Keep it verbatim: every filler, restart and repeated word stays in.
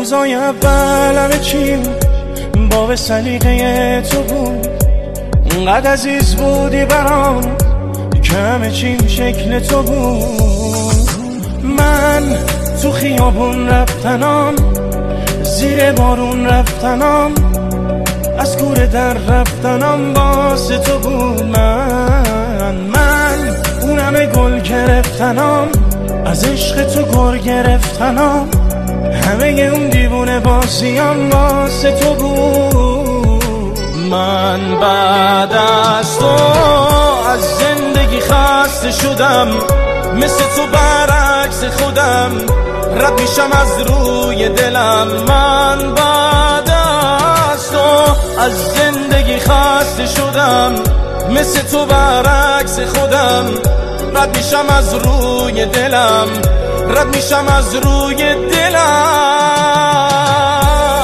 روزای اول همه چیم باب سلیقه تو بود، اونقدر عزیز بودی برام که همه چیم شکل تو بود. من تو خیابون رفتنام، زیر بارون رفتنام، از کوره در رفتنام واسه تو بود. من من اون همه گل گرفتنام، از عشق تو گر گرفتنام، همه اون دیوونه بازیام واسه تو بود. من بعد از تو از زندگی خسته شدم، مثل تو برعکس خودم رد میشم از روی دلم. من بعد از تو از زندگی خسته شدم، مثل تو برعکس خودم رد میشم از روی دلم، رد میشم از روی دلم.